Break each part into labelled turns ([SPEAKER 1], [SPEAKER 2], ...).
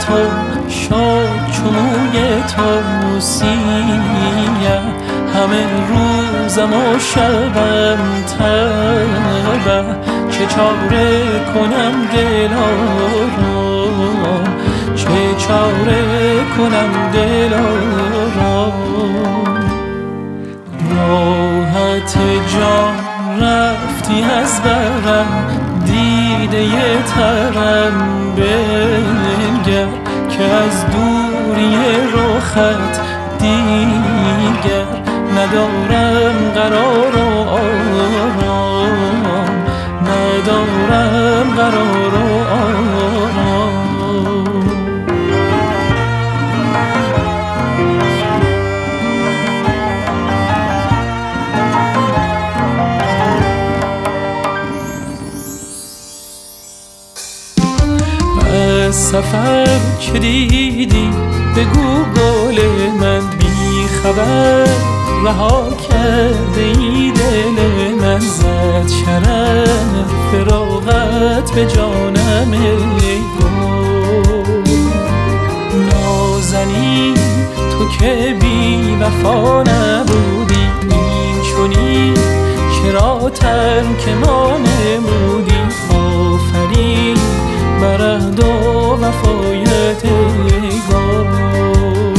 [SPEAKER 1] تو شاد چو موی تو سیه، همه روزم و شبم تبه. چه چاره کنم دلا را، چه چاره کنم دلا را. راحت جان رفتی از برم، دیده ترم بنگر که از دوری رخت دیگر ندارم قرار و آرام، ندارم قرار و آرام. از سفر چه دیدی بگو گل من، بی خبر رها کرده ای دل من. زد شرف فراغت به جانم ای گل، نازنین تو که بی وفا نبودی. این چنین چرا ترک ما نمودی. آفرین بر عهد و وفایت ای گل،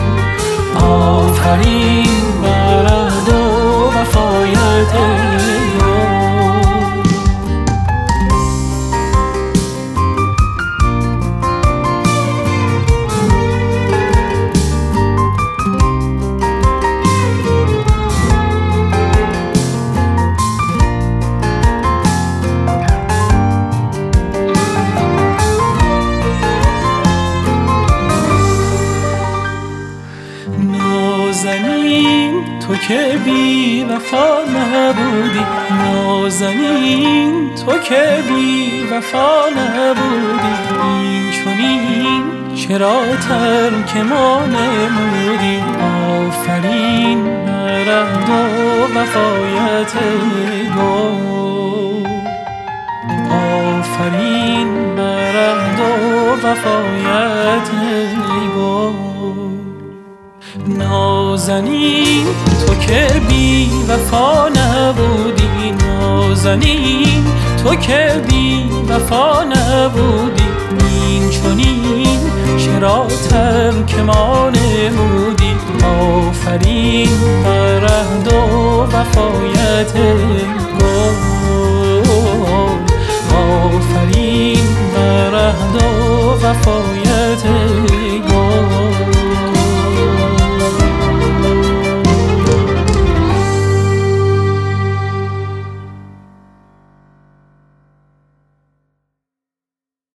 [SPEAKER 1] آفرین بر عهد و وفایت ای گل. نازنین تو که بی وفا نبودی، نازنین تو که بی وفا نبودی. این چنین چرا ترک ما نمودی. آفرین بر عهد و وفایت ای گل، آفرین بر عهد و وفایت ای گل. نازنین تو که بی وفا نبودی، نازنین تو که بی وفا نبودی. این چنین چرا ترک ما نمودی. آفرین بر عهد و وفایت گل، آفرین بر عهد و وفایت